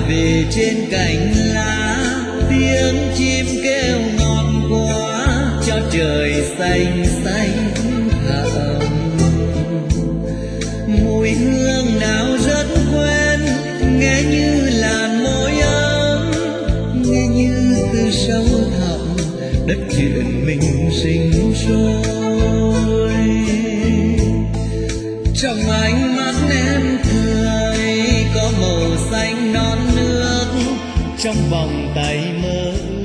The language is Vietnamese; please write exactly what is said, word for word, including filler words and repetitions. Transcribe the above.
về trên cành lá, tiếng chim kêu ngọt quá cho trời xanh xanh thẳm. Mùi hương nào rất quen, nghe như làn môi ấm, nghe như từ sâu thẳm đất chuyện mình sinh sôi. Trong ánh mắt em cười có màu xanh non nước, trong vòng tay mơ